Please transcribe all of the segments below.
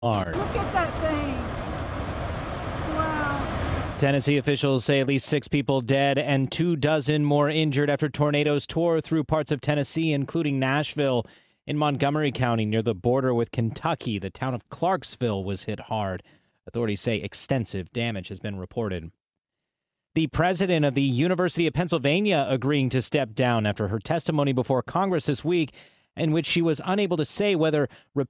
Hard. Look at that thing. Wow. Tennessee officials say at least 6 people dead and 24 more injured after tornadoes tore through parts of Tennessee, including Nashville. In Montgomery County, near the border with Kentucky, the town of Clarksville was hit hard. Authorities say extensive damage has been reported. The president of the University of Pennsylvania agreeing to step down after her testimony before Congress this week, in which she was unable to say whether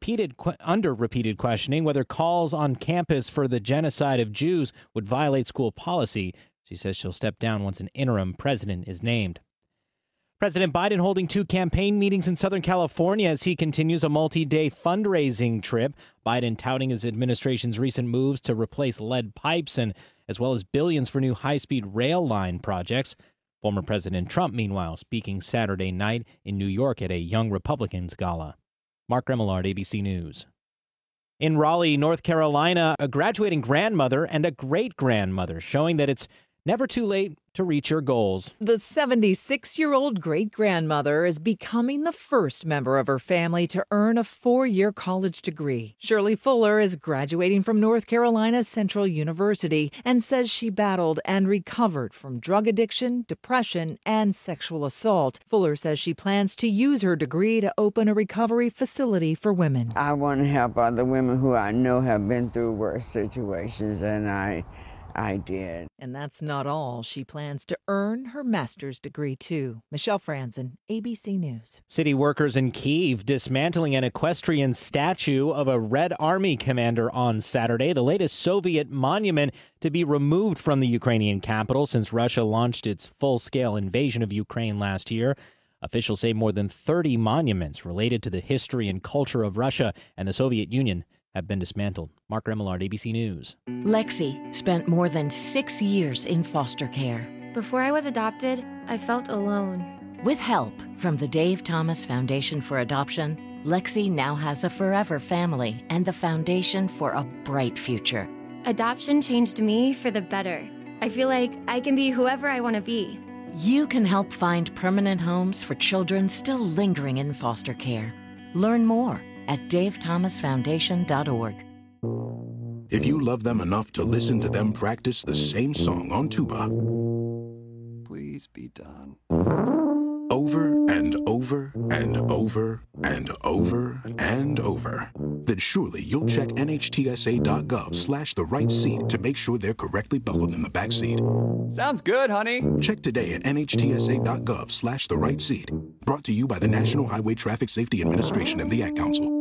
under repeated questioning whether calls on campus for the genocide of Jews would violate school policy. She says she'll step down once an interim president is named. President Biden holding 2 campaign meetings in Southern California as he continues a multi-day fundraising trip. Biden touting his administration's recent moves to replace lead pipes and as well as billions for new high-speed rail line projects. Former President Trump, meanwhile, speaking Saturday night in New York at a Young Republicans gala. Mark Remillard, ABC News. In Raleigh, North Carolina, a graduating grandmother and a great-grandmother showing that it's never too late to reach your goals. The 76-year-old great-grandmother is becoming the first member of her family to earn a 4-year college degree. Shirley Fuller is graduating from North Carolina Central University and says she battled and recovered from drug addiction, depression, and sexual assault. Fuller says she plans to use her degree to open a recovery facility for women. I want to help other women who I know have been through worse situations, and I did. And that's not all. She plans to earn her master's degree, too. Michelle Franzen, ABC News. City workers in Kyiv dismantling an equestrian statue of a Red Army commander on Saturday, the latest Soviet monument to be removed from the Ukrainian capital since Russia launched its full-scale invasion of Ukraine last year. Officials say more than 30 monuments related to the history and culture of Russia and the Soviet Union have been dismantled. Mark Remillard, ABC News. Lexi spent more than 6 years in foster care. Before I was adopted, I felt alone. With help from the Dave Thomas Foundation for Adoption, Lexi now has a forever family and the foundation for a bright future. Adoption changed me for the better. I feel like I can be whoever I want to be. You can help find permanent homes for children still lingering in foster care. Learn more at davethomasfoundation.org. If you love them enough to listen to them practice the same song on tuba, please be done. Over and over and over and over and over, then surely you'll check nhtsa.gov/the right seat to make sure they're correctly buckled in the back seat. Sounds good, honey. Check today at nhtsa.gov/the right seat. Brought to you by the National Highway Traffic Safety Administration and the Ad Council.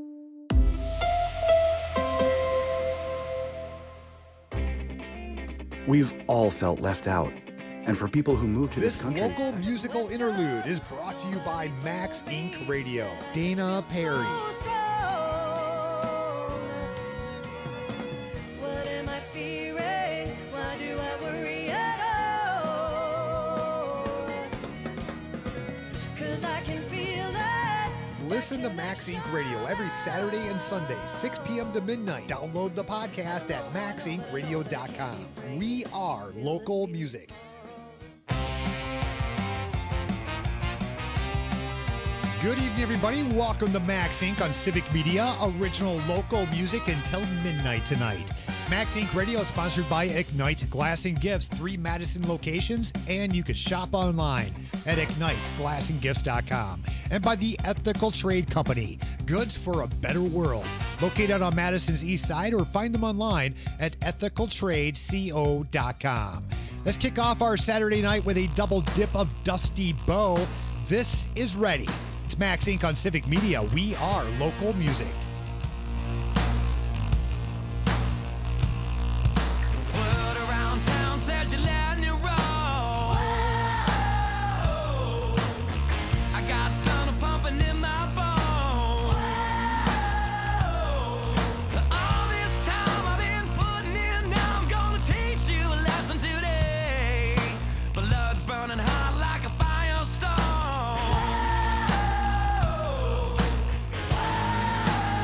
We've all felt left out. And for people who move to this country... This local musical interlude is brought to you by Max Inc. Radio. Dana Perry. What am I fearing? Why do I worry at all? 'Cause I can feel it. Listen to Max Inc. Radio every Saturday and Sunday, 6 p.m. to midnight. Download the podcast at maxincradio.com. We are local music. Good evening, everybody. Welcome to Max Inc. on Civic Media, original local music until midnight tonight. Max Inc. Radio is sponsored by Ignite Glass and Gifts, 3 Madison locations, and you can shop online at igniteglassandgifts.com. And by the Ethical Trade Company, goods for a better world. Located on Madison's east side, or find them online at ethicaltradeco.com. Let's kick off our Saturday night with a double dip of Dusty Bow. This is Ready. It's Max Inc. on Civic Media. We are local music. Word around town says you're letting it roll. I got thunder pumping in my bones. All this time I've been putting in, now I'm gonna teach you a lesson today. Blood's burning hot like a firestorm.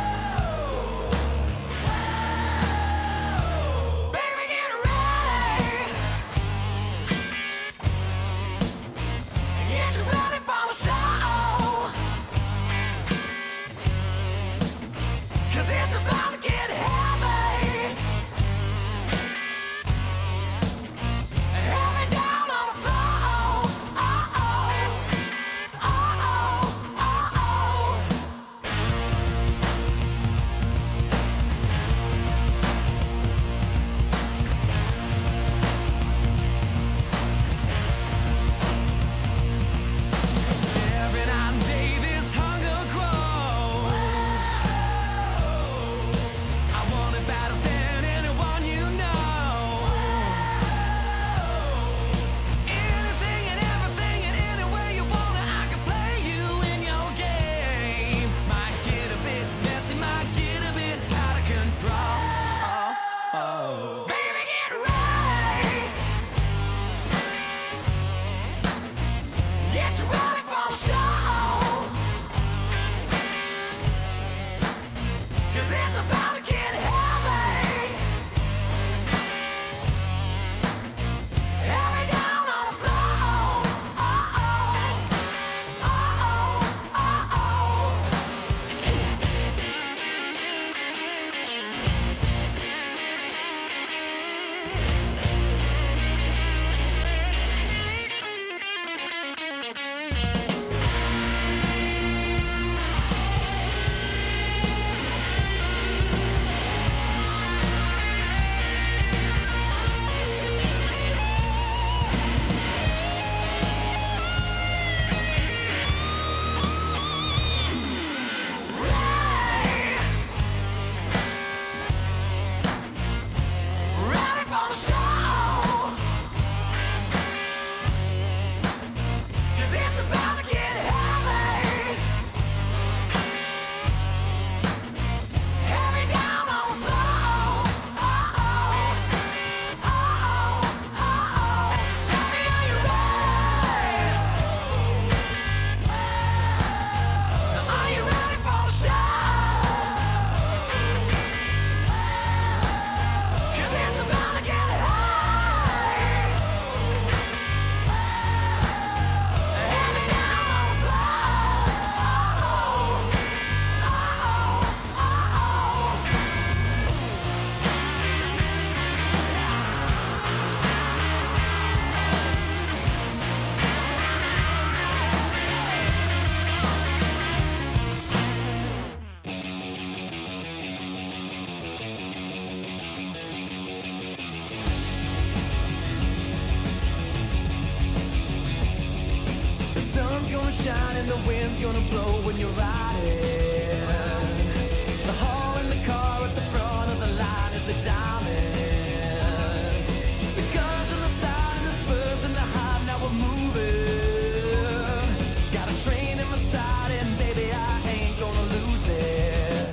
and the wind's gonna blow when you're riding. The hall in the car at the front of the line is a diamond. The guns on the side and the spurs and the high, now we're moving. Got a train in my side and baby I ain't gonna lose it.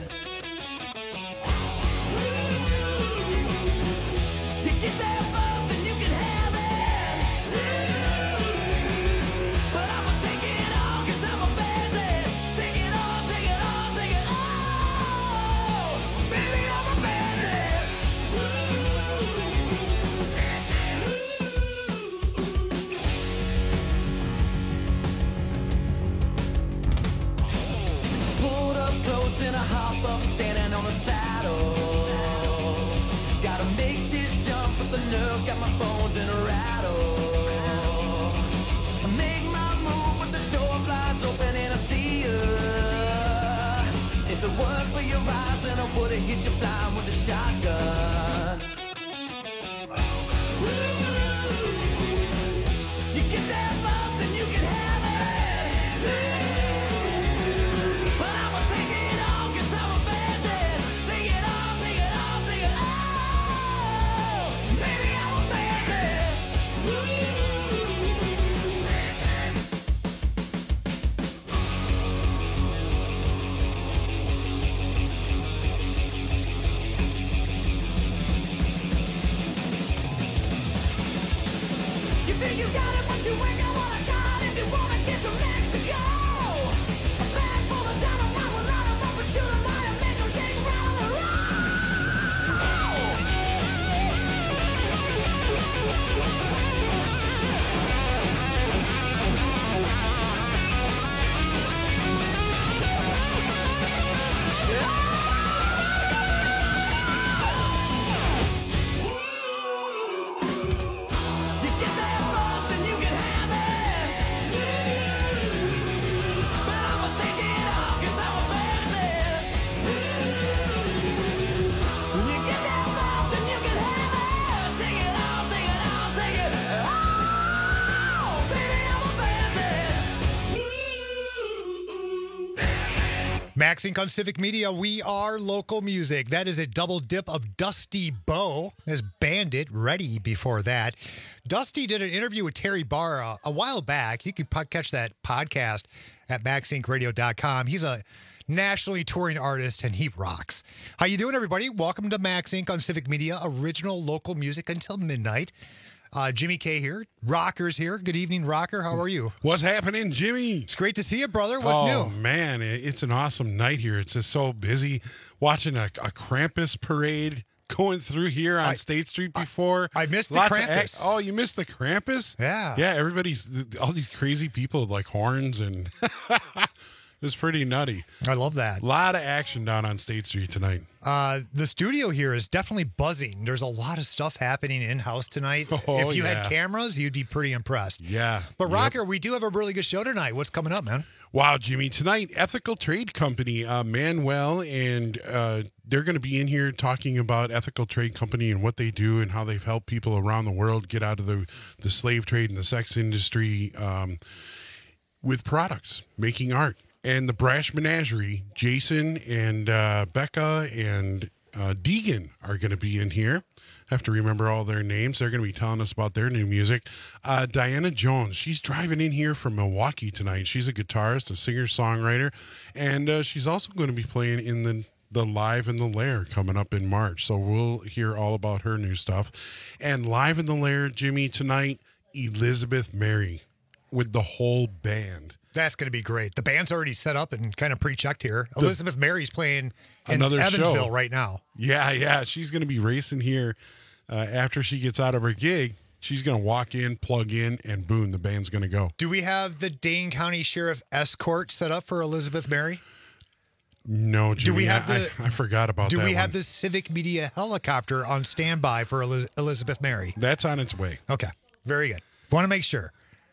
You get there first and you can have it. But I'ma take it all 'cause I'm a bandit. Take it all, take it all, take it all. Baby, I'm a bandit. Pulled up close and I hop up standing on the saddle. Gotta make this jump with the nerve, got my bones in a rattle. I make my move but the door flies open and I see you. If it weren't for your eyes then I would've hit you blind with a shotgun. You get that bus and you can have it. But I'ma take it all 'cause I'm a bandit. Take it all, take it all, take it all. Baby, I'm a bandit. You think you got it, but you ain't got what I got. If you wanna get to Mexico, a bag full of dynamite will light 'em up and shoot 'em out and make 'em shake, rattle, and roll. You get there first and you can have it. But I'ma take it all 'cause I'm a bandit. You get there first and you can have it. Take it all, take it all, take it all. Baby, I'm a bandit. Max Inc. on Civic Media. We are local music. That is a double dip of Dusty Bo as Bandit. Ready before that. Dusty did an interview with Terry Barr a while back. You can catch that podcast at maxincradio.com. He's a nationally touring artist and he rocks. How you doing, everybody? Welcome to Max Inc. on Civic Media. Original local music until midnight. Jimmy K here. Rocker's here. Good evening, Rocker. How are you? What's happening, Jimmy? It's great to see you, brother. What's new? Oh, man, it's an awesome night here. It's just so busy watching a Krampus parade going through here on State Street before. I missed the Lots of Krampus. Oh, you missed the Krampus? Yeah. Yeah, all these crazy people with like horns and it's pretty nutty. I love that. A lot of action down on State Street tonight. The studio here is definitely buzzing. There's a lot of stuff happening in-house tonight. Oh, if you yeah. had cameras, you'd be pretty impressed. Yeah. But Yep. Rocker, we do have a really good show tonight. What's coming up, man? Wow, Jimmy. Tonight, Ethical Trade Company, Manuel, and they're going to be in here talking about Ethical Trade Company and what they do and how they've helped people around the world get out of the slave trade and the sex industry with products, making art. And the Brash Menagerie, Jason and Becca and Deegan are going to be in here. I have to remember all their names. They're going to be telling us about their new music. Diana Jones, she's driving in here from Milwaukee tonight. She's a guitarist, a singer-songwriter, and she's also going to be playing in the Live in the Lair coming up in March. So we'll hear all about her new stuff. And Live in the Lair, Jimmy, tonight, Elizabeth Mary with the whole band. That's going to be great. The band's already set up and kind of pre-checked here. Elizabeth Mary's playing in another Evansville show right now. Yeah. She's going to be racing here after she gets out of her gig. She's going to walk in, plug in, and boom, the band's going to go. Do we have the Dane County Sheriff escort set up for Elizabeth Mary? No, Jimmy, Do we have I forgot about that. Do we have one. the Civic Media helicopter on standby for Elizabeth Mary? That's on its way. Okay, very good. Want to make sure.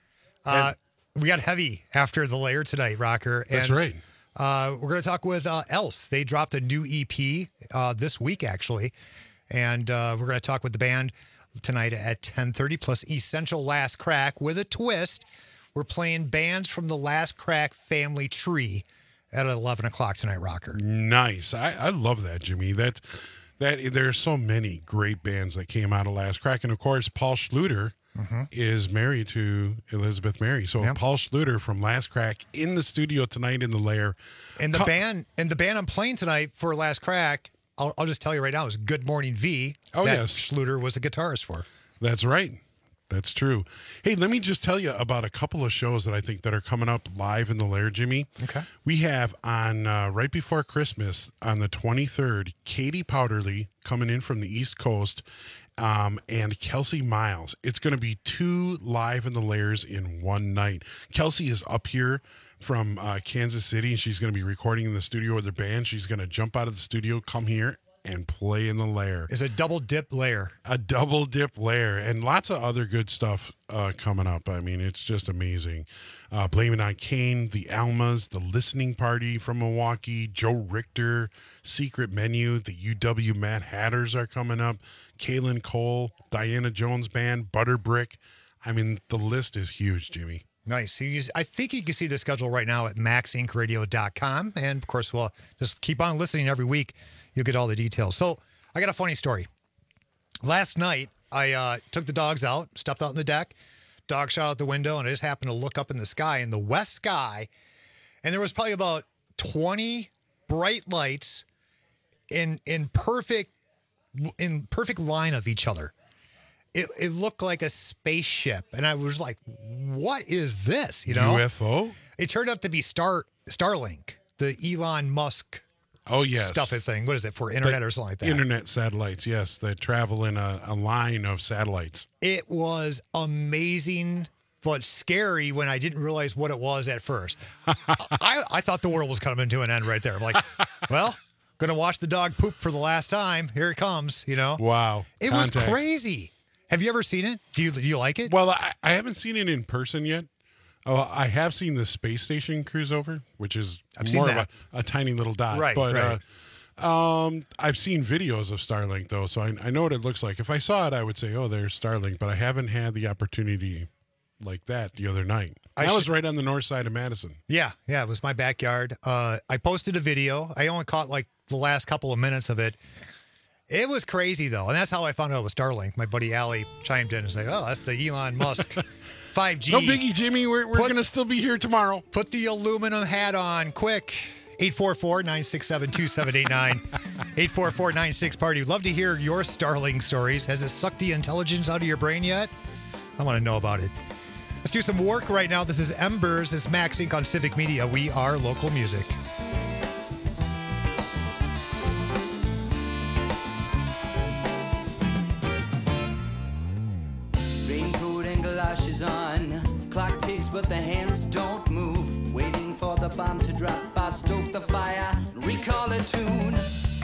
We got heavy after the layer tonight, Rocker. That's right. We're going to talk with Else. They dropped a new EP this week, actually. And we're going to talk with the band tonight at 10:30, plus Essential Last Crack with a twist. We're playing bands from the Last Crack family tree at 11 o'clock tonight, Rocker. Nice. I love that, Jimmy. That there's so many great bands that came out of Last Crack. And, of course, Paul Schluter is married to Elizabeth Mary. So Paul Schluter from Last Crack in the studio tonight in the Lair. And the band I'm playing tonight for Last Crack, I'll just tell you right now, is Good Morning V. Oh, that yes. Schluter was the guitarist for. That's right. That's true. Hey, let me just tell you about a couple of shows that I think that are coming up live in the Lair, Jimmy. Okay. We have on right before Christmas on the 23rd, Katie Powderly coming in from the East Coast and Kelsey Miles. It's going to be 2 live in the Lairs in one night. Kelsey is up here from Kansas City, and she's going to be recording in the studio with her band. She's going to jump out of the studio, come here, and play in the Lair. It's a double dip Lair. A double dip Lair, and lots of other good stuff coming up. I mean, it's just amazing. Blame It on Kane, the Almas, the Listening Party from Milwaukee, Joe Richter, Secret Menu, the UW Mad Hatters are coming up, Kaylin Cole, Diana Jones Band, Butterbrick. I mean, the list is huge, Jimmy. Nice. So I think you can see the schedule right now at maxincradio.com. And, of course, we'll just keep on listening every week. You'll get all the details. So I got a funny story. Last night, I took the dogs out, stepped out on the deck, dog shot out the window, and I just happened to look up in the sky, in the west sky, and there was probably about 20 bright lights in perfect line of each other. It looked like a spaceship, and I was like, what is this? You know? UFO? It turned out to be Starlink, the Elon Musk stuff thing. What is it, for internet or something like that? Internet satellites, yes, that travel in a line of satellites. It was amazing, but scary when I didn't realize what it was at first. I thought the world was coming to an end right there. I'm like, well, gonna watch the dog poop for the last time. Here it comes, you know? Wow. It was crazy. Have you ever seen it? Do you like it? Well, I haven't seen it in person yet. Oh, I have seen the space station cruise over, which is more of a tiny little dot. Right, but right. I've seen videos of Starlink, though, so I know what it looks like. If I saw it, I would say, oh, there's Starlink, but I haven't had the opportunity like that the other night. I was right on the north side of Madison. Yeah, it was my backyard. I posted a video. I only caught like the last couple of minutes of it. It was crazy, though, and that's how I found out it was Starlink. My buddy Allie chimed in and said, oh, that's the Elon Musk 5G. No biggie, Jimmy. We're going to still be here tomorrow. Put the aluminum hat on, quick. 844-967-2789. 844-96-PARTY. Love to hear your Starlink stories. Has it sucked the intelligence out of your brain yet? I want to know about it. Let's do some work right now. This is Embers. It's Max Inc. on Civic Media. We are local music. Raincoat and galoshes on. Clock ticks, but the hands don't move. Waiting for the bomb to drop. I stoke the fire, recall a tune.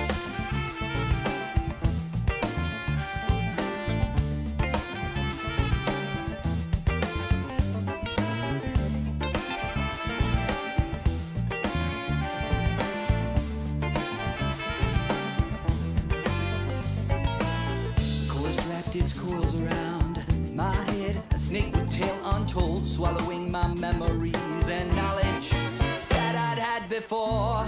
Chorus wrapped its coils around my head. A snake with tail untold, swallowing my memories and knowledge that I'd had before.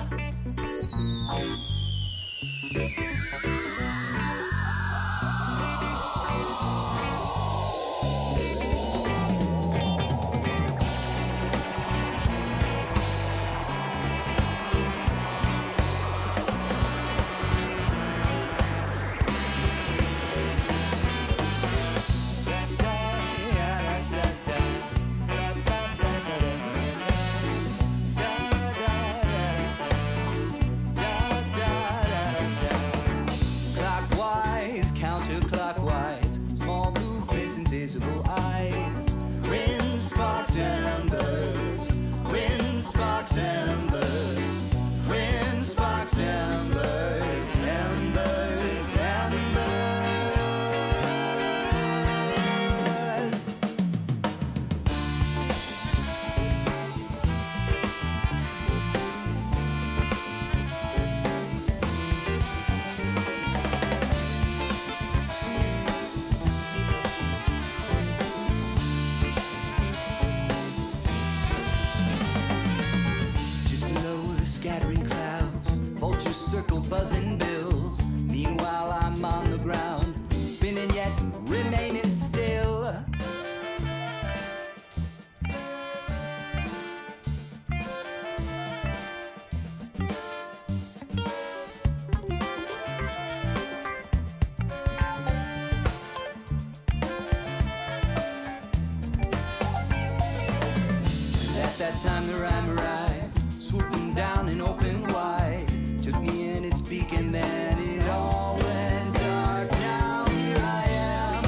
time the rhyme arrived, swooping down and open wide, took me in its beak and then it all went dark. Now here I am.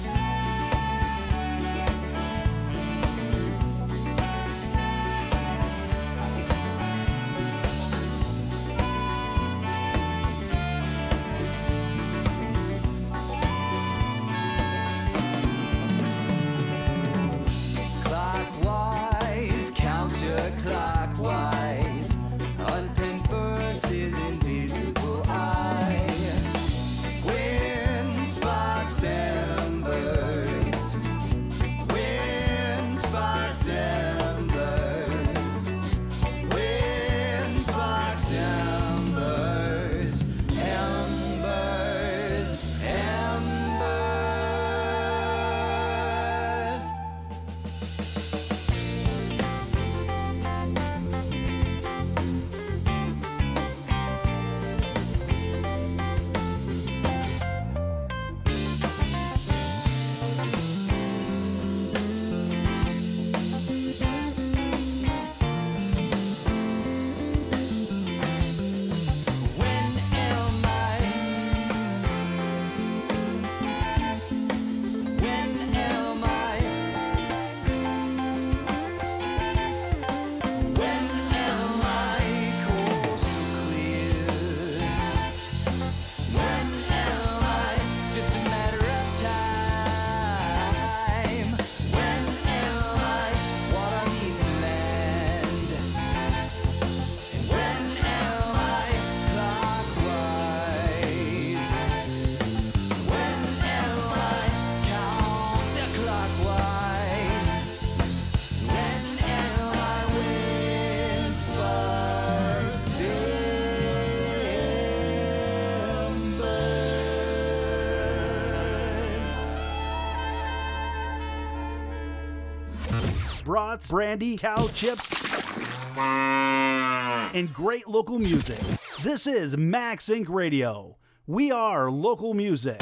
Clockwise, counterclockwise, unpenned verses, invisible eye, wind spots, embers, wind spots, embers, wind spots, embers, embers, embers. When am I? When am I? When am I coastal clear? When am I? Just a matter of time. When am I? Water meets land. And when am I? Clockwise. When am I? Counterclockwise. When am I? Wind sparks, embers. Brats, brandy, cow chips, and great local music. This is Max Inc. Radio. We are local music.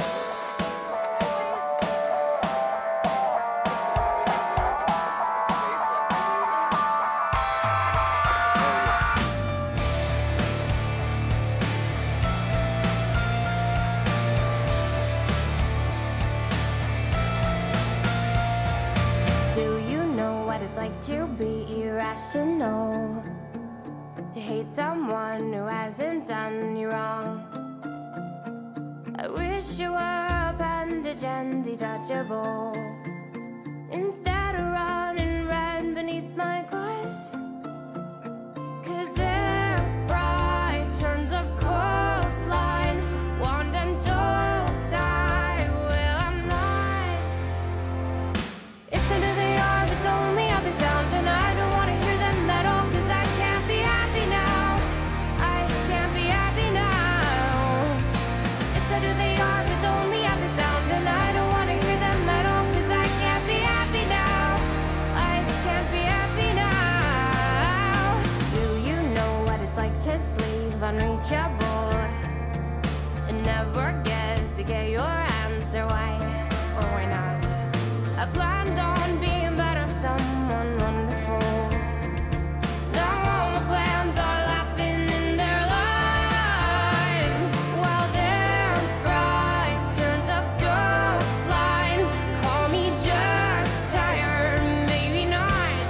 Do you know what it's like to be irrational? To hate someone who hasn't done you wrong? I wish you were a bandage and detachable, instead of running red beneath my clothes. 'Cause they're bright turns of coastline, wand and toast, I will, I'm not. It's under the arm, it's only how they sound, and I don't wanna hear them at all, 'cause I can't be happy now. I can't be happy now. It's under the arm, it's only how they sound, and I don't wanna hear them at all, 'cause I can't be happy now. I can't be happy now. Do you know what it's like to sleep unreachable and never get to get your answer? Why or why not? I planned on being better, someone wonderful. Now all my plans are laughing in their line. While they're bright turns of ghostline, call me just tired, maybe not.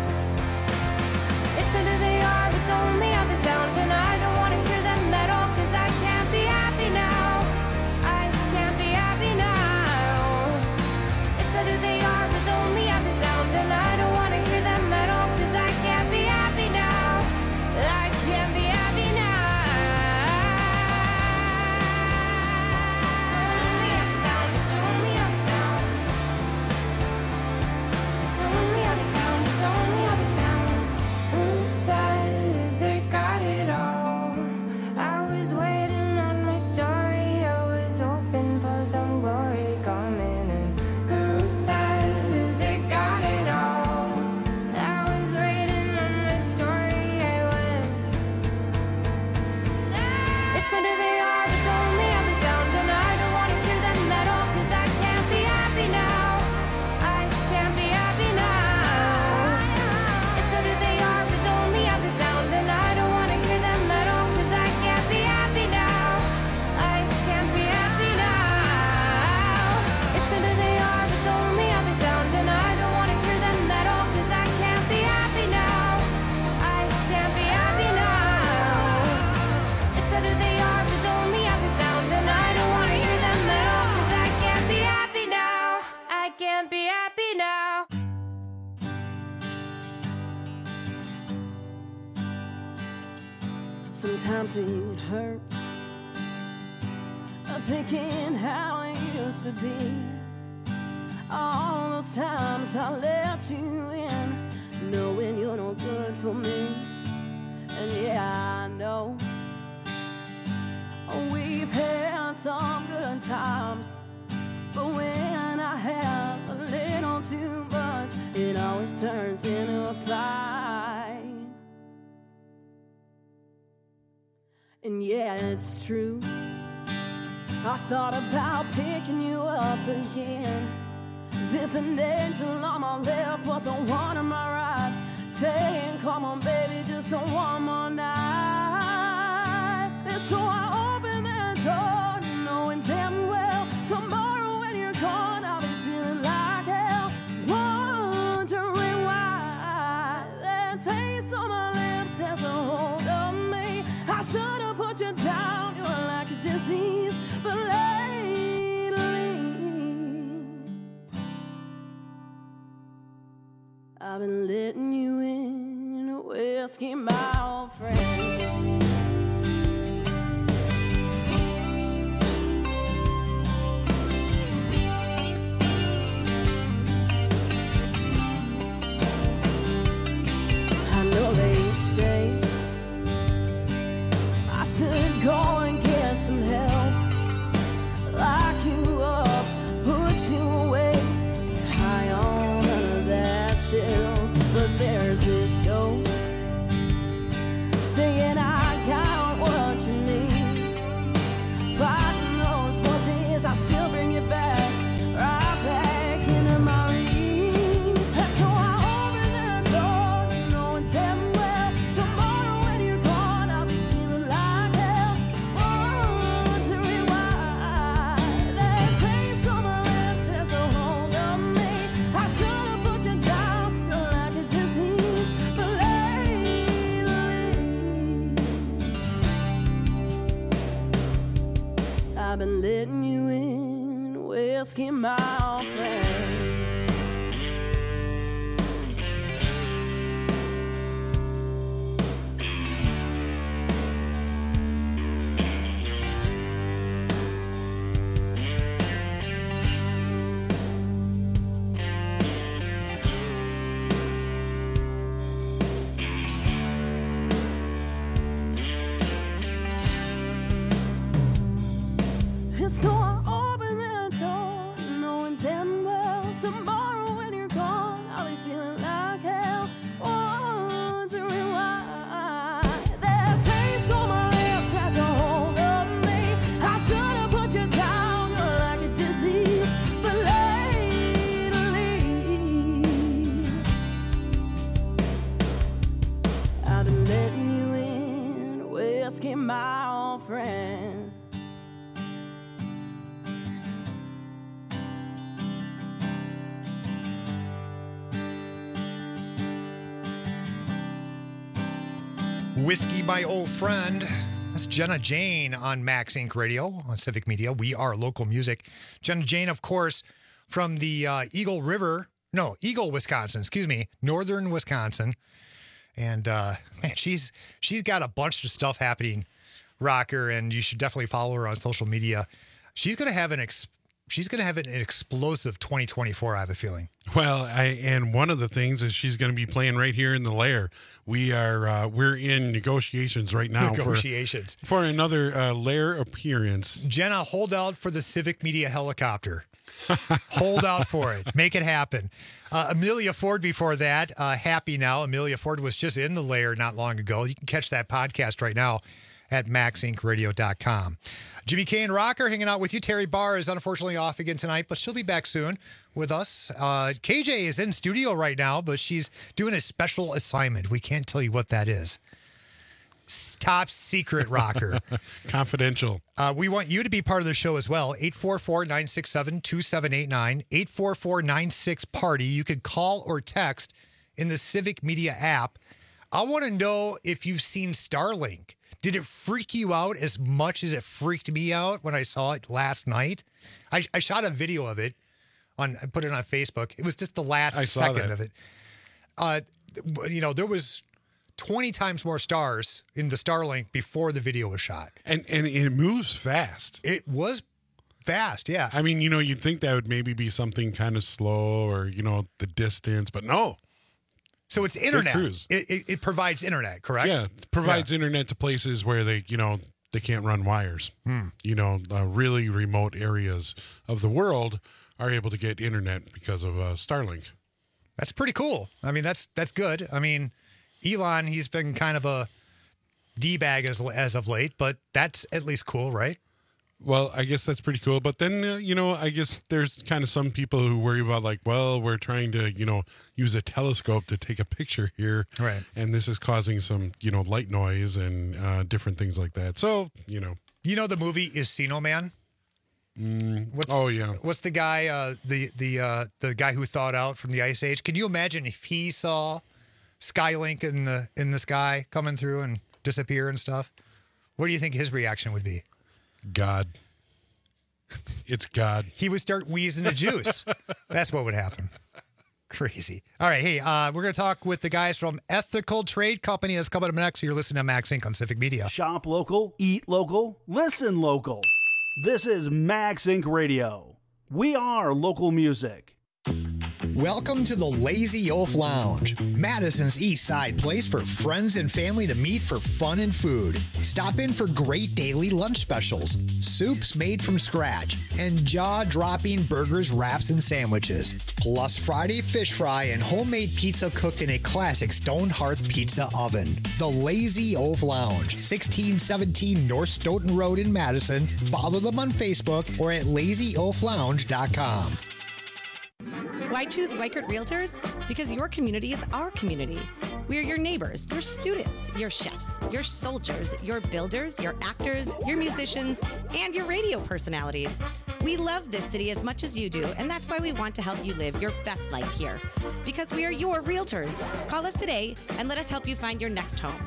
It's under the arm, it's only how they sound, and I don't wanna hear them at all, 'cause I can't be happy now. I can't be happy now. Sometimes it hurts, thinking how it used to be. All those times I let you in, knowing you're no good for me. And yeah, I know we've had some good times, but when I have a little too much, it always turns into a fight. And yeah, it's true, I thought about picking you up again. There's an angel on my left, but the one on my right, saying, come on baby, just one more night. And so I open that door, knowing damn well tomorrow when you're gone, I'll be feeling like hell, wondering why that taste on my lips has a hold of me. I should have put you down, you're like a disease, but lately I've been letting you in, whiskey, my old friend. I know they say I should go and get some help, lock you up, put you away, high on under that shelf. But there's this ghost saying I got what you need. Fighting those voices, I still bring you back, right back into my reach. And so I open that door, knowing damn well tomorrow when you're gone, I'll be feeling like hell, wondering why that taste on my lips has a hold of me. I should have put you down, you're like a disease, but lately I've been letting you in, whiskey, my old friend. And so I open that door, knowing damn well tomorrow when you're gone, I'll be feeling like hell, wondering why that taste on my lips has a hold of me. I should have put you down, you're like a disease, but lately I've been letting you in, whiskey, my old friend. Whiskey, my old friend. That's Jenna Jane on Max Inc. Radio on Civic Media. We are local music. Jenna Jane, of course, from the Eagle, Wisconsin, northern Wisconsin. And man, she's got a bunch of stuff happening, rocker, and you should definitely follow her on social media. She's going to have an explosive 2024, I have a feeling. Well, and one of the things is she's going to be playing right here in the Lair. We're in negotiations right now for another Lair appearance. Jenna, hold out for the Civic Media helicopter. Hold out for it. Make it happen. Amelia Ford before that. Happy Now. Amelia Ford was just in the Lair not long ago. You can catch that podcast right now at maxincradio.com. Jimmy K and Rocker hanging out with you. Terry Barr is unfortunately off again tonight, but she'll be back soon with us. KJ is in studio right now, but she's doing a special assignment. We can't tell you what that is. Top secret, Rocker. Confidential. We want you to be part of the show as well. 844-967-2789. 844-96-PARTY. You could call or text in the Civic Media app. I want to know if you've seen Starlink. Did it freak you out as much as it freaked me out when I saw it last night? I shot a video of it. I put it on Facebook. It was just the last second of it. There was 20 times more stars in the Starlink before the video was shot. And it moves fast. It was fast, yeah. I mean, you'd think that would maybe be something kind of slow or, the distance, but no. So it's internet. It provides internet, correct? Yeah, it provides internet to places where they can't run wires. Really remote areas of the world are able to get internet because of Starlink. That's pretty cool. I mean, that's good. I mean, Elon, he's been kind of a D-bag as of late, but that's at least cool, right? Well, I guess that's pretty cool. But then, I guess there's kind of some people who worry about we're trying to, use a telescope to take a picture here. Right. And this is causing some, light noise and different things like that. So, the movie Encino Man? What's the guy, the guy who thawed out from the Ice Age? Can you imagine if he saw Skylink in the sky coming through and disappear and stuff? What do you think his reaction would be? God. It's God. He would start wheezing the juice. That's what would happen. Crazy. All right. Hey, we're going to talk with the guys from Ethical Trade Company. That's coming up next. You're listening to Max Inc. on Civic Media. Shop local, eat local, listen local. This is Max Inc. Radio. We are local music. Welcome to the Lazy Oaf Lounge, Madison's East Side place for friends and family to meet for fun and food. Stop in for great daily lunch specials, soups made from scratch, and jaw-dropping burgers, wraps, and sandwiches. Plus Friday fish fry and homemade pizza cooked in a classic stone hearth pizza oven. The Lazy Oaf Lounge, 1617 North Stoughton Road in Madison. Follow them on Facebook or at lazyoaflounge.com. Why choose Weichert Realtors? Because your community is our community. We are your neighbors, your students, your chefs, your soldiers, your builders, your actors, your musicians, and your radio personalities. We love this city as much as you do, and that's why we want to help you live your best life here. Because we are your realtors. Call us today and let us help you find your next home.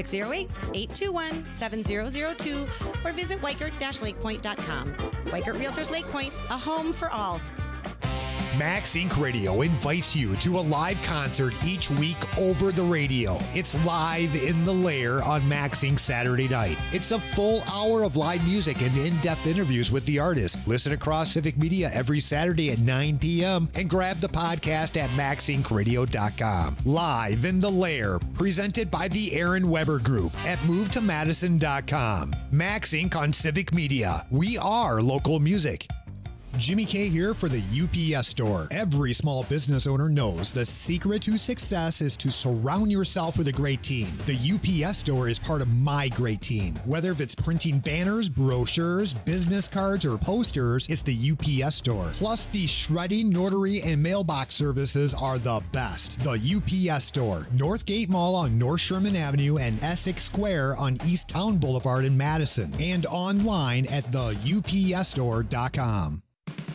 608-821-7002 or visit Weichert-LakePoint.com. Weichert Realtors Lake Point, a home for all. Max Inc. Radio invites you to a live concert each week over the radio. It's Live in the Lair on Max Inc. Saturday night. It's a full hour of live music and in-depth interviews with the artist. Listen across Civic Media every Saturday at 9 p.m. and grab the podcast at maxincradio.com. Live in the Lair, presented by the Aaron Weber Group at movetomadison.com. Max Inc. on Civic Media. We are local music. Jimmy K here for the UPS Store. Every small business owner knows the secret to success is to surround yourself with a great team. The UPS Store is part of my great team. Whether it's printing banners, brochures, business cards, or posters, it's the UPS Store. Plus, the shredding, notary, and mailbox services are the best. The UPS Store, Northgate Mall on North Sherman Avenue and Essex Square on East Town Boulevard in Madison, and online at theupsstore.com.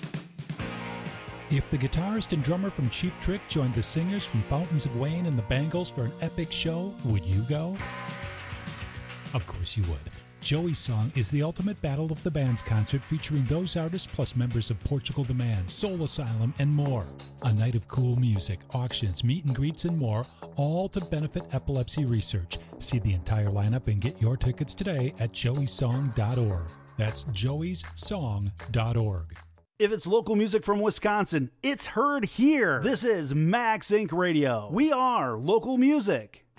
If the guitarist and drummer from Cheap Trick joined the singers from Fountains of Wayne and the Bangles for an epic show, would you go? Of course you would. Joey's Song is the ultimate Battle of the Bands concert featuring those artists plus members of Portugal the Man, Soul Asylum, and more. A night of cool music, auctions, meet and greets, and more, all to benefit epilepsy research. See the entire lineup and get your tickets today at joeysong.org. That's joeysong.org. If it's local music from Wisconsin, it's heard here. This is Max Inc. Radio. We are local music.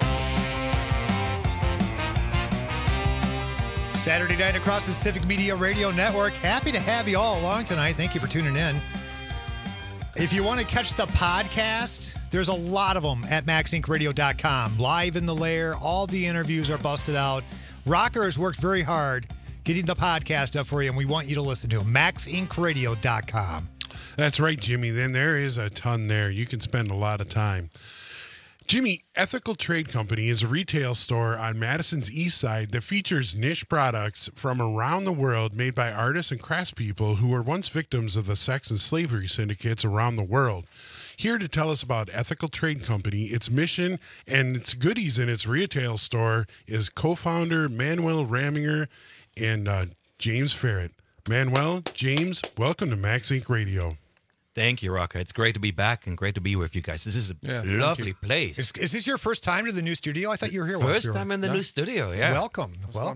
Saturday night across the Civic Media Radio Network. Happy to have you all along tonight. Thank you for tuning in. If you want to catch the podcast, there's a lot of them at maxincradio.com. Live in the Lair. All the interviews are busted out. Rocker has worked very hard getting the podcast up for you, and we want you to listen to them. maxincradio.com. That's right, Jimmy. Then there is a ton there. You can spend a lot of time. Jimmy, Ethical Trade Company is a retail store on Madison's East Side that features niche products from around the world made by artists and craftspeople who were once victims of the sex and slavery syndicates around the world. Here to tell us about Ethical Trade Company, its mission, and its goodies in its retail store is co-founder Manuel Raminger and James Ferret. Manuel, James, welcome to Max Inc. Radio. Thank you, Rocco. It's great to be back and great to be with you guys. This is a lovely place. Is this your first time to the new studio? I thought you were here once. First time in the new studio, yeah. Welcome.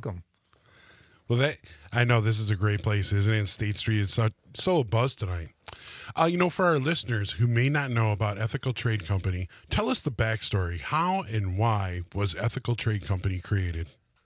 Well, I know this is a great place, isn't it? State Street is so buzz tonight. For our listeners who may not know about Ethical Trade Company, tell us the backstory. How and why was Ethical Trade Company created?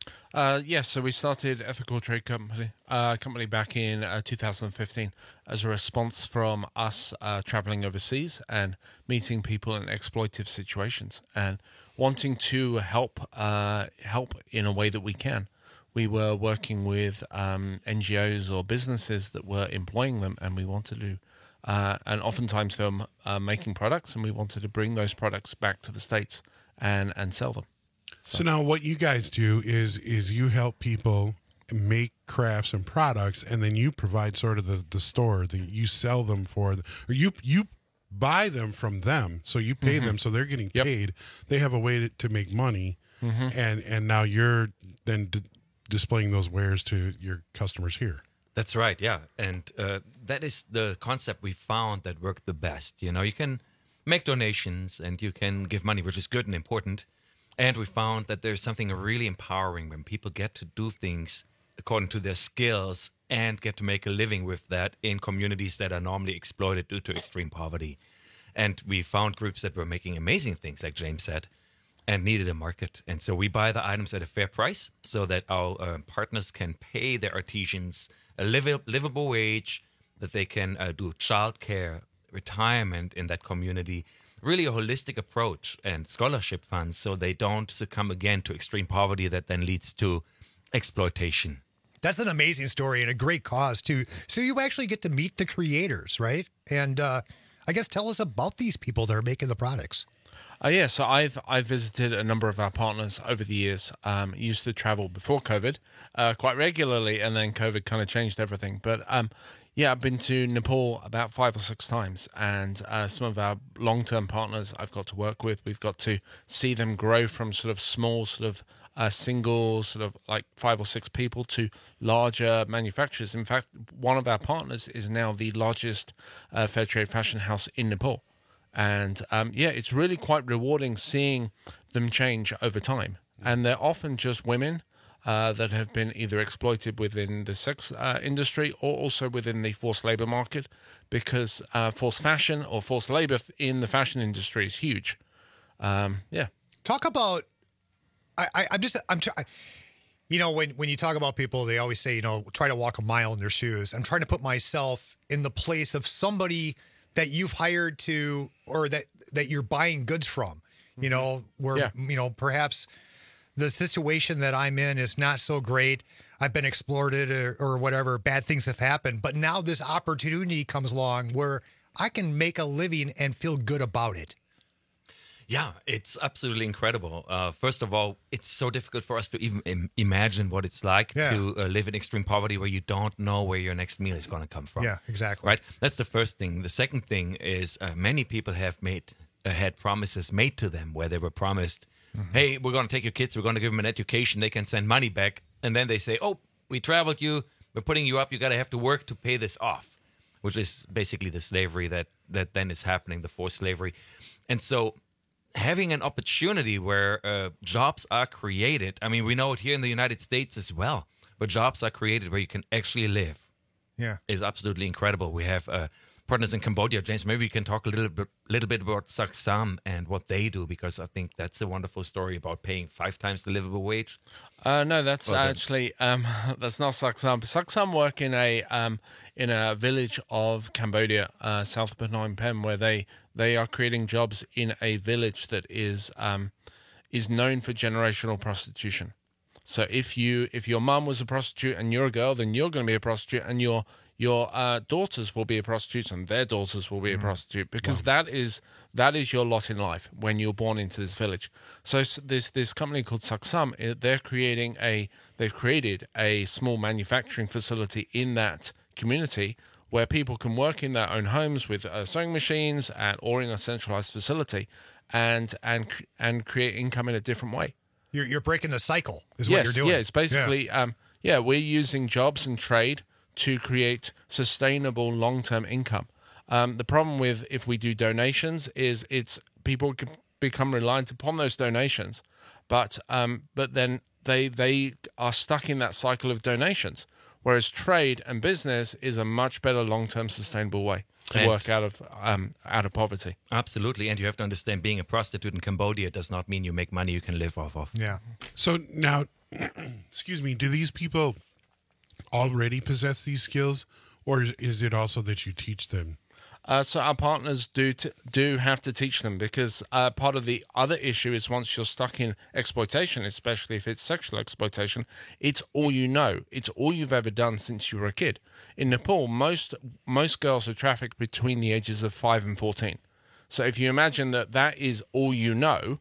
So we started Ethical Trade Company back in 2015 as a response from us traveling overseas and meeting people in exploitative situations and wanting to help in a way that we can. We were working with NGOs or businesses that were employing them, and we wanted to, and oftentimes they were making products, and we wanted to bring those products back to the States and sell them. So now what you guys do is you help people make crafts and products, and then you provide sort of the store that you sell them for, or you buy them from them, so you pay them, so they're getting paid. They have a way to make money, and now you're then displaying those wares to your customers here. That's right, yeah. And that is the concept we found that worked the best. You can make donations and you can give money, which is good and important. And we found that there's something really empowering when people get to do things according to their skills and get to make a living with that in communities that are normally exploited due to extreme poverty. And we found groups that were making amazing things, like James said, and needed a market. And so we buy the items at a fair price so that our partners can pay their artisans a livable wage, that they can do childcare, retirement in that community, really a holistic approach, and scholarship funds so they don't succumb again to extreme poverty that then leads to exploitation. That's an amazing story and a great cause, too. So you actually get to meet the creators, right? And I guess tell us about these people that are making the products. So I've visited a number of our partners over the years. Used to travel before COVID quite regularly, and then COVID kind of changed everything. But I've been to Nepal about 5 or 6 times, and some of our long-term partners I've got to work with. We've got to see them grow from sort of small, single, like 5 or 6 people to larger manufacturers. In fact, one of our partners is now the largest fair trade fashion house in Nepal. And it's really quite rewarding seeing them change over time. And they're often just women that have been either exploited within the sex industry or also within the forced labor market, because forced fashion or forced labor in the fashion industry is huge. Talk about, when you talk about people, they always say, try to walk a mile in their shoes. I'm trying to put myself in the place of somebody that you've hired to, or that you're buying goods from, where, perhaps the situation that I'm in is not so great. I've been exploited or whatever, bad things have happened. But now this opportunity comes along where I can make a living and feel good about it. Yeah, it's absolutely incredible. First of all, it's so difficult for us to even imagine what it's like to live in extreme poverty where you don't know where your next meal is going to come from. Yeah, exactly. Right? That's the first thing. The second thing is many people have had promises made to them where they were promised, hey, we're going to take your kids, we're going to give them an education, they can send money back. And then they say, oh, we traveled you, we're putting you up, you got to have to work to pay this off, which is basically the slavery that then is happening, the forced slavery. And so having an opportunity where jobs are created, I mean, we know it here in the United States as well, but jobs are created where you can actually live, is absolutely incredible. We have partners in Cambodia. James, maybe you can talk a little bit about Saksam and what they do, because I think that's a wonderful story about paying 5 times the livable wage. No, that's actually that's not Saksam. Saksam work in a village of Cambodia, south of Phnom Penh, where they are creating jobs in a village that is known for generational prostitution. So if your mum was a prostitute and you're a girl, then you're going to be a prostitute, and your daughters will be a prostitute, and their daughters will be a prostitute, because that is your lot in life when you're born into this village. So this company called Saksam, they've created a small manufacturing facility in that community where people can work in their own homes with sewing machines or in a centralized facility and create income in a different way. You're breaking the cycle is what you're doing. Yeah, it's basically we're using jobs and trade to create sustainable long-term income. The problem with if we do donations is people can become reliant upon those donations, but then they are stuck in that cycle of donations. Whereas trade and business is a much better long-term sustainable way to work out of poverty. Absolutely, and you have to understand, being a prostitute in Cambodia does not mean you make money you can live off of. Yeah. So now, excuse me, do these people already possess these skills, or is it also that you teach them? So our partners do have to teach them, because part of the other issue is once you're stuck in exploitation, especially if it's sexual exploitation, it's all you know. It's all you've ever done since you were a kid. In Nepal, most girls are trafficked between the ages of 5 and 14. So if you imagine that is all you know,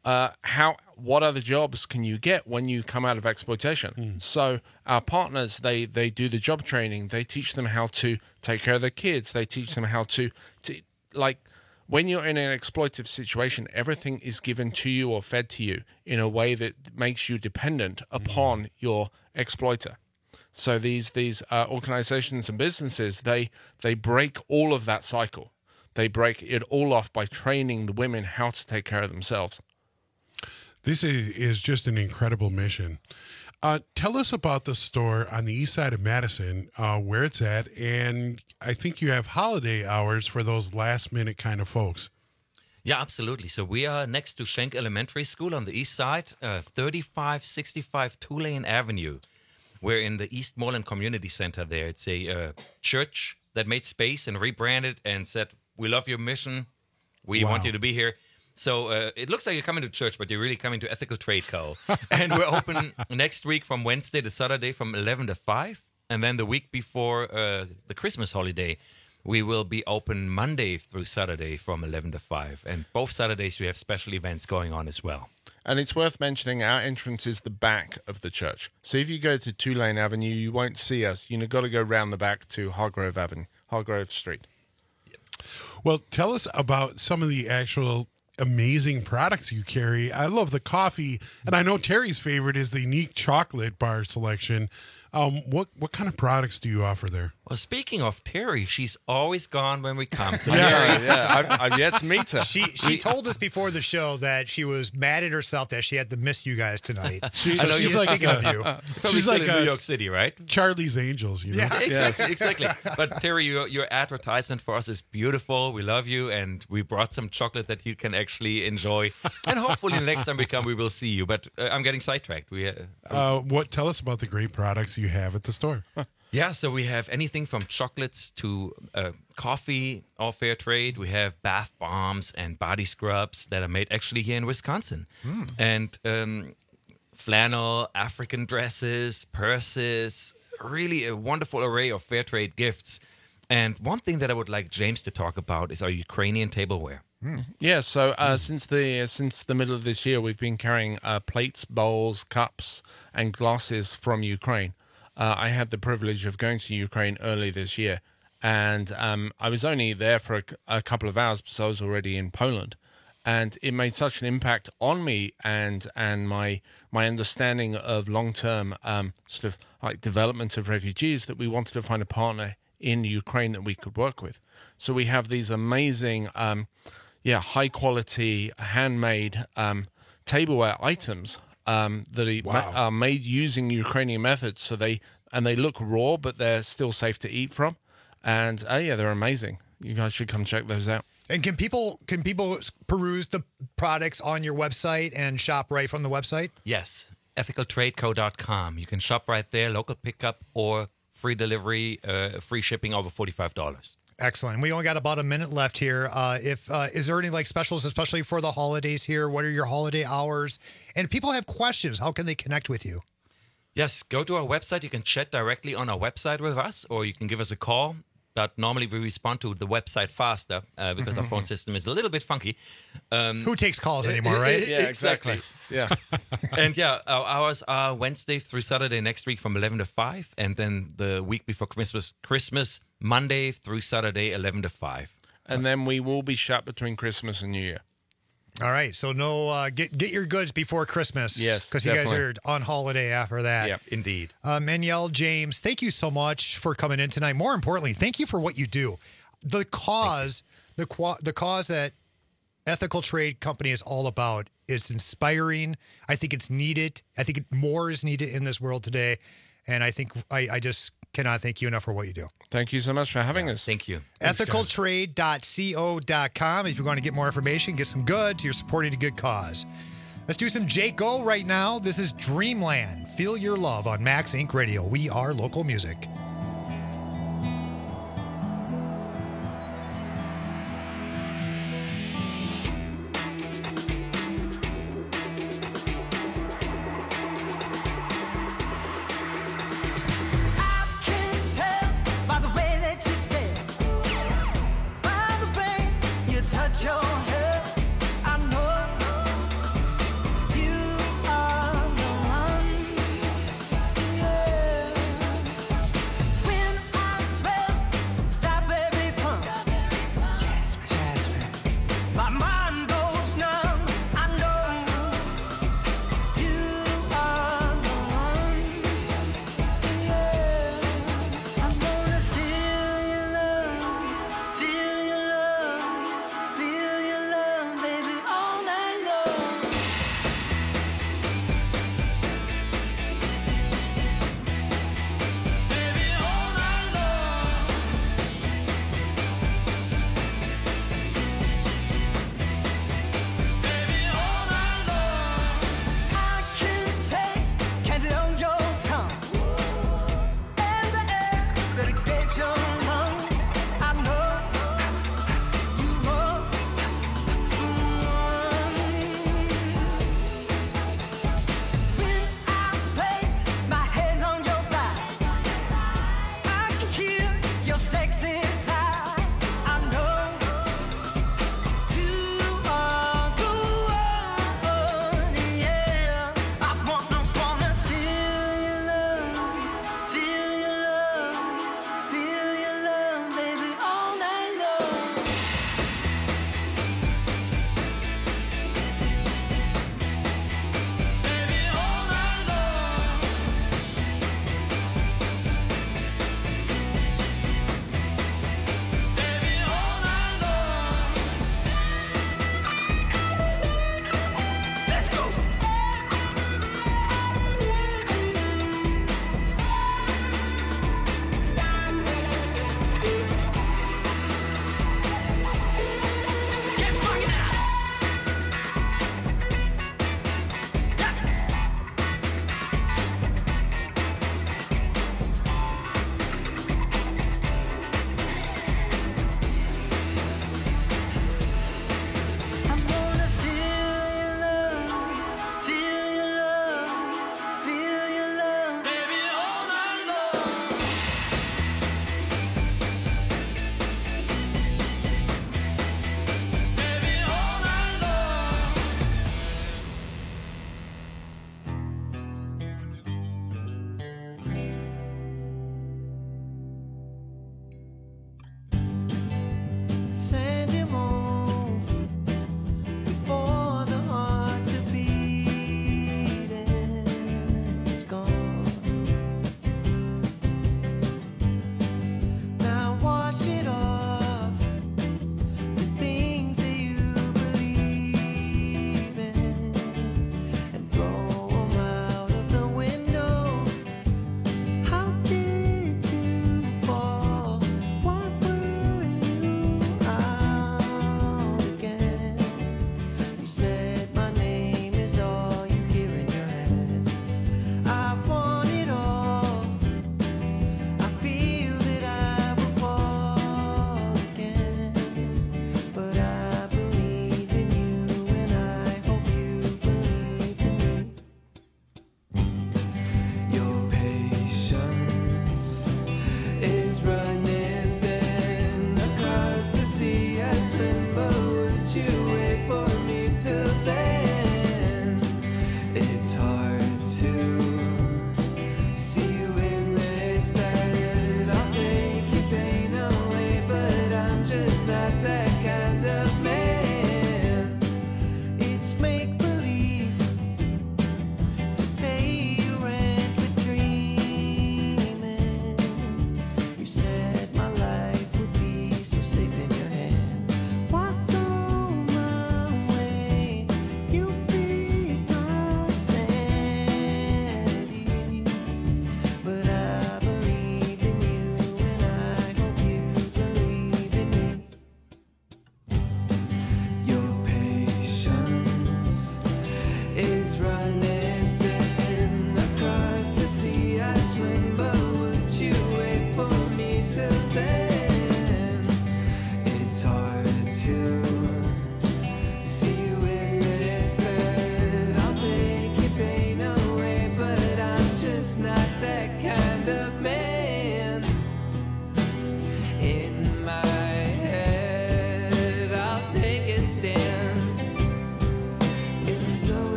what other jobs can you get when you come out of exploitation? So our partners, they do the job training. They teach them how to take care of their kids. They teach them how to like, when you're in an exploitive situation, everything is given to you or fed to you in a way that makes you dependent upon your exploiter. So these organizations and businesses, they break all of that cycle. They break it all off by training the women how to take care of themselves. This is just an incredible mission. Tell us about the store on the east side of Madison, where it's at, and I think you have holiday hours for those last-minute kind of folks. Yeah, absolutely. So we are next to Schenck Elementary School on the east side, 3565 Tulane Avenue. We're in the Eastmoreland Community Center there. It's a church that made space and rebranded and said, we love your mission. We want you to be here. So it looks like you're coming to church, but you're really coming to Ethical Trade Co. And we're open next week from Wednesday to Saturday from 11 to 5. And then the week before the Christmas holiday, we will be open Monday through Saturday from 11 to 5. And both Saturdays we have special events going on as well. And it's worth mentioning our entrance is the back of the church. So if you go to Tulane Avenue, you won't see us. You've got to go round the back to Hargrove Street. Well, tell us about some of the actual amazing products you carry. I love the coffee, and I know Terry's favorite is the unique chocolate bar selection. What kind of products do you offer there? Well, speaking of Terry, she's always gone when we come. So I've yet to meet her. She told us before the show that she was mad at herself that she had to miss you guys tonight. She's like thinking of you. She's like in New York City, right? Charlie's Angels, you know? Yeah, exactly. But Terry, your advertisement for us is beautiful. We love you, and we brought some chocolate that you can actually enjoy. And hopefully next time we come, we will see you. But I'm getting sidetracked. Tell us about the great products you have at the store. Yeah, so we have anything from chocolates to coffee, all fair trade. We have bath bombs and body scrubs that are made actually here in Wisconsin. And flannel, African dresses, purses, really a wonderful array of fair trade gifts. And one thing that I would like James to talk about is our Ukrainian tableware. Yeah, so since the middle of this year, we've been carrying plates, bowls, cups, and glasses from Ukraine. I had the privilege of going to Ukraine early this year, and I was only there for a couple of hours because I was already in Poland, and it made such an impact on me and my understanding of long-term sort of like development of refugees that we wanted to find a partner in Ukraine that we could work with. So we have these amazing, high-quality, handmade tableware items that are made using Ukrainian methods. So they look raw, but they're still safe to eat from. And they're amazing. You guys should come check those out. And can people peruse the products on your website and shop right from the website? Yes, ethicaltradeco.com. You can shop right there, local pickup or free delivery, free shipping over $45. Excellent. We only got about a minute left here. Is there any specials, especially for the holidays here? What are your holiday hours? And if people have questions, how can they connect with you? Yes, go to our website. You can chat directly on our website with us, or you can give us a call. But normally we respond to the website faster because our phone system is a little bit funky. Who takes calls anymore, right? Yeah, exactly. Yeah. And our hours are Wednesday through Saturday next week from 11 to 5. And then the week before Christmas, Monday through Saturday, 11 to 5. And then we will be shut between Christmas and New Year. All right. So get your goods before Christmas. Yes, because you guys are on holiday after that. Yeah, indeed. Manuel, James, thank you so much for coming in tonight. More importantly, thank you for what you do. the cause that Ethical Trade Company is all about. It's inspiring. I think it's needed. I think more is needed in this world today. And I think I just cannot thank you enough for what you do. Thank you so much for having us. Thank you. Ethicaltrade.co.com. If you want to get more information, get some goods, you're supporting a good cause. Let's do some Jake O right now. This is Dreamland. Feel Your Love on Max Inc. Radio. We are local music.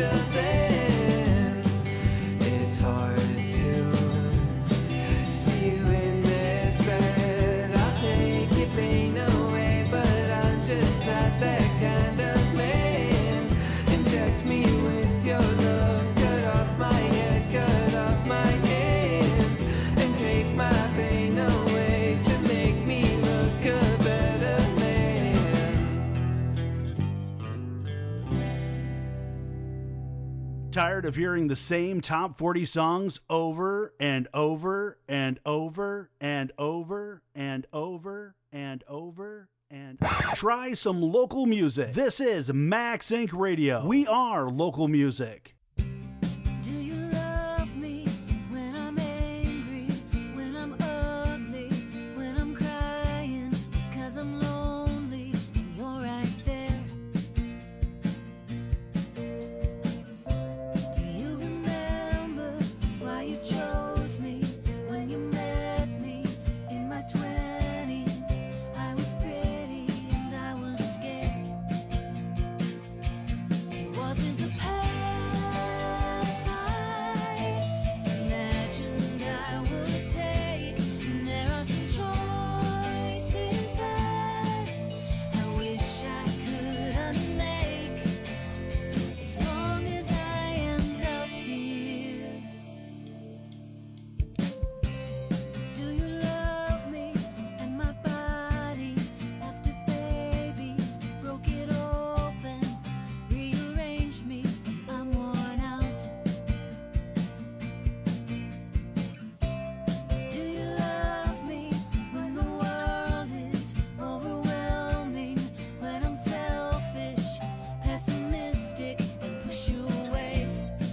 picture then. It's hard to see you in this bed. I'll take your pain away, but I'm just not that kind of man. Inject me with your love, cut off my head, cut off my hands, and take my pain away to make me look a better man. Tired of hearing the same top 40 songs over and over and over and over and over and over and try some local music. This is Max Inc. Radio. We are local music. Do you love me when I'm angry, when I'm ugly, when I'm crying, 'cause I'm lonely and you're right there? Do you remember why you chose me when you met me in my 20s? I was pretty and I was scared. It wasn't the path I imagined I would take, and there are some choices that I wish I could unmake. As long as I end up here. Do you love me and my body after babies broke it open, rearranged me, I'm worn out? Do you love me when the world is overwhelming, when I'm selfish, pessimistic, and push you away?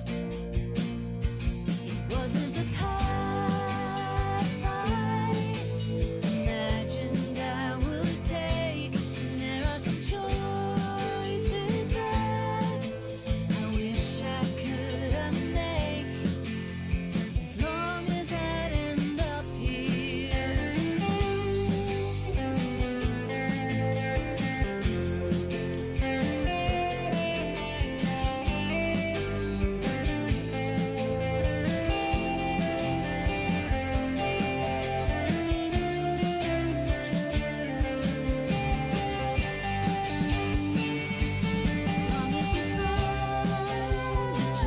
It wasn't the path I imagined I would take, and there are some choices that I wish I could unmake. As long as I'd end up As long as we find each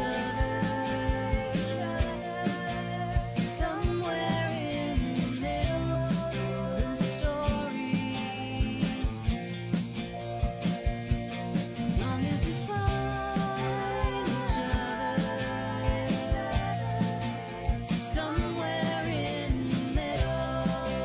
other somewhere in the middle of the story. As long as we find each other somewhere in the middle.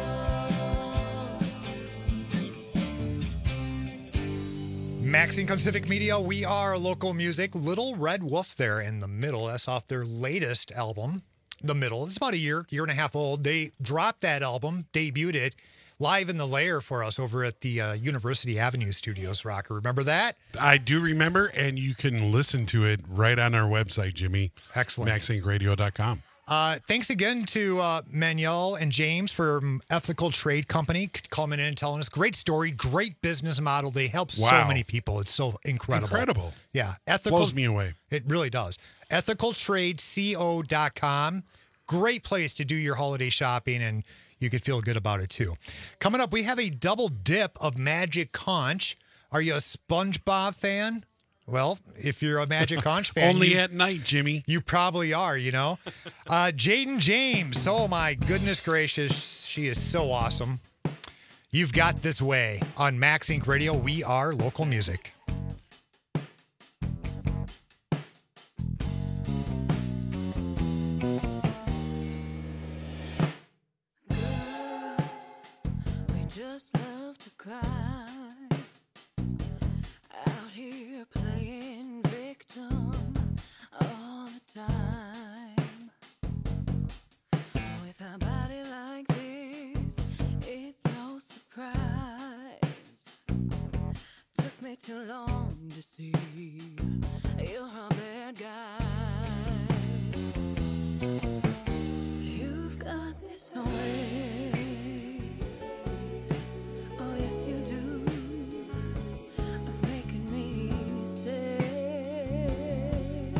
Max Inc. on Civic Media, we are local music. Little Red Wolf there in the middle. That's off their latest album, The Middle. It's about a year and a half old. They dropped that album, debuted it live in the Lair for us over at the University Avenue Studios, Rocker. Remember that? I do remember, and you can listen to it right on our website, Jimmy. Excellent. MaxIncRadio.com. Thanks again to Manuel and James from Ethical Trade Company coming in and telling us great story, great business model. They help so Wow. many people. It's so incredible. Incredible. Yeah. Blows me away. It really does. EthicalTradeCo.com. Great place to do your holiday shopping, and you could feel good about it too. Coming up, we have a double dip of Magic Conch. Are you a SpongeBob fan? Well, if you're a Magic Conch fan. Only at night, Jimmy. You probably are, you know. Jaden James. Oh, my goodness gracious. She is so awesome. You've got This Way on Max Inc. Radio. We are local music. We just love to cry out here playing victim all the time. With a body like this, it's no surprise. Took me too long to see you're a bad guy. You've got this way. Oh yes you do, of making me stay.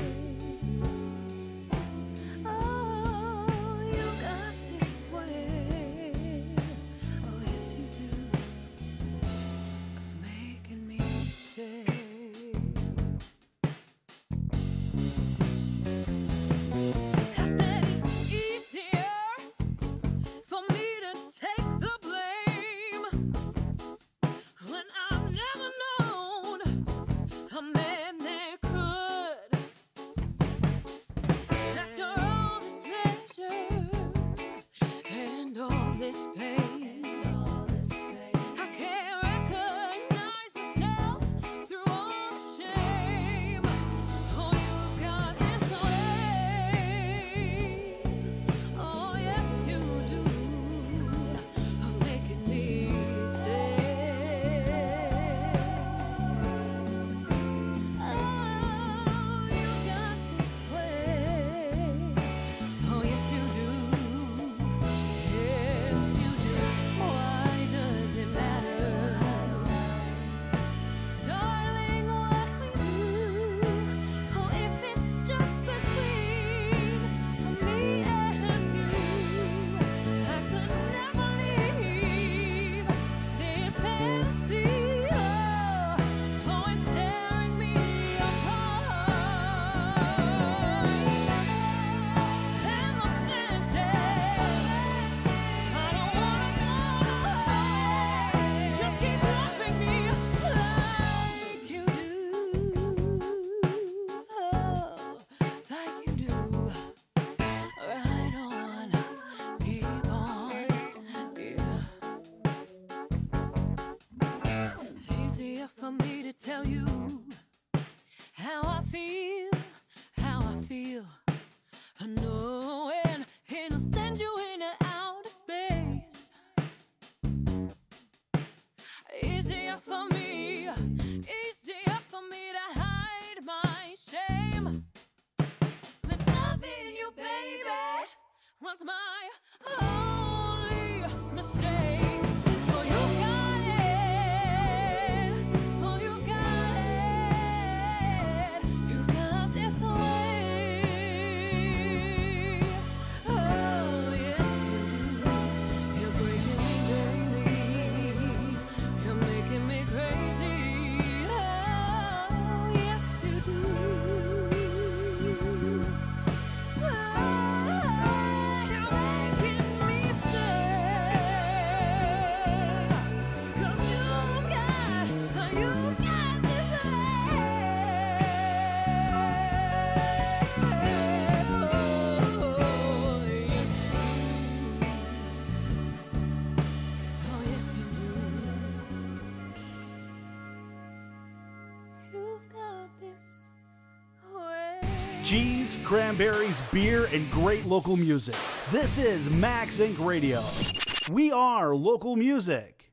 Cheese, cranberries, beer, and great local music. This is Max Inc. Radio. We are local music.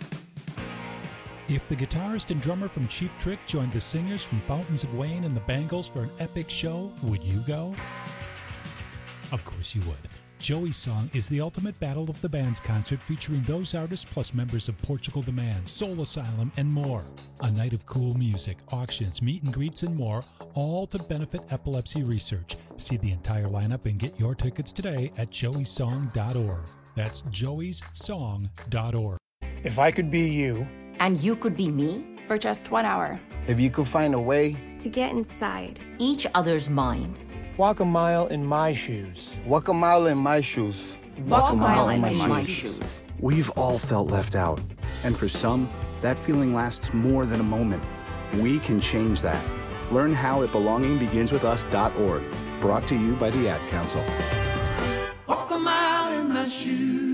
If the guitarist and drummer from Cheap Trick joined the singers from Fountains of Wayne and the Bangles for an epic show, would you go? Of course you would. Joey's Song is the ultimate Battle of the Bands concert featuring those artists plus members of Portugal the Man, Soul Asylum, and more. A night of cool music, auctions, meet and greets, and more, all to benefit epilepsy research. See the entire lineup and get your tickets today at joeysong.org. That's joeysong.org. If I could be you. And you could be me? For just 1 hour. If you could find a way. To get inside. Each other's mind. Walk a mile in my shoes. Walk a mile in my shoes. Walk a mile in my shoes. We've all felt left out. And for some, that feeling lasts more than a moment. We can change that. Learn how at belongingbeginswithus.org. Brought to you by the Ad Council. Walk a mile in my shoes.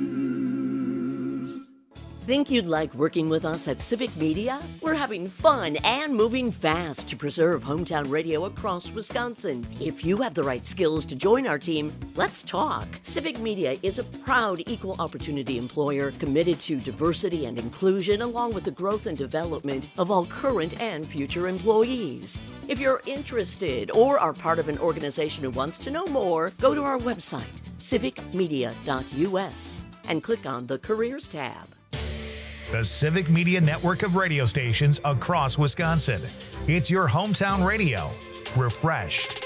Think you'd like working with us at Civic Media? We're having fun and moving fast to preserve hometown radio across Wisconsin. If you have the right skills to join our team, let's talk. Civic Media is a proud equal opportunity employer committed to diversity and inclusion along with the growth and development of all current and future employees. If you're interested or are part of an organization who wants to know more, go to our website, civicmedia.us, and click on the Careers tab. The Civic Media network of radio stations across Wisconsin. It's your hometown radio, refreshed.